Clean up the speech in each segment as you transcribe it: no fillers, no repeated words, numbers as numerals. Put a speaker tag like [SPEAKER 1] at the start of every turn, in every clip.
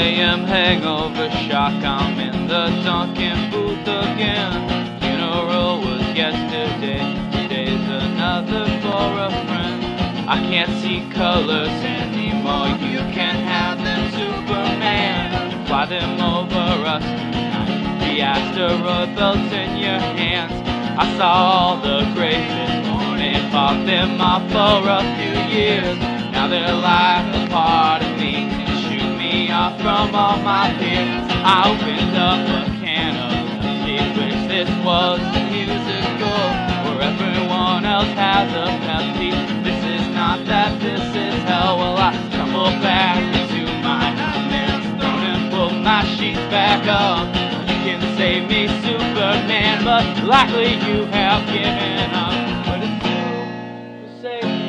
[SPEAKER 1] a.m. hangover shock. I'm in the Dunkin' booth again. Funeral was yesterday, today's another for a friend. I can't see colors anymore, you can have them, Superman. Fly them over us tonight, the asteroid belts in your hands. I saw all the graves this morning, fought them off for a few years. Now they're like a part of me, and shoot me off from all my peers. I opened up a can of Pepsi, wish this was a musical where everyone else has a Pepsi. This is not that, this is hell. Well, I tumble back into my nightmare's throne and pull my sheets back up. You can save me, Superman, but likely you have given up. But it's you who saved me.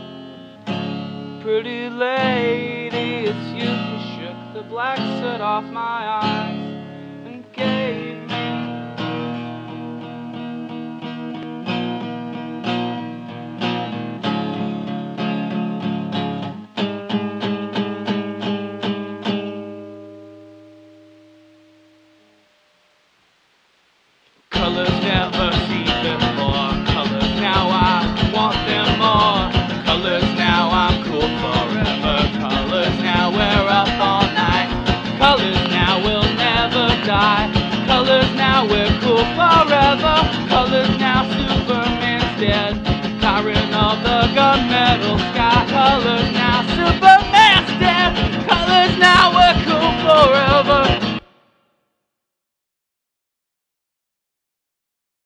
[SPEAKER 1] Pretty lady, it's you who shook the black soot off my eyes and gave me colors never seen before. Colors now, I want them more. Colors now, I'm cool forever. Colors now, we're up all night. Colors now, we'll never die. Colors now, we're cool forever. Colors now, Superman's dead. Tyrant of the gunmetal sky. Colors now, Superman's dead. Colors now, we're cool forever.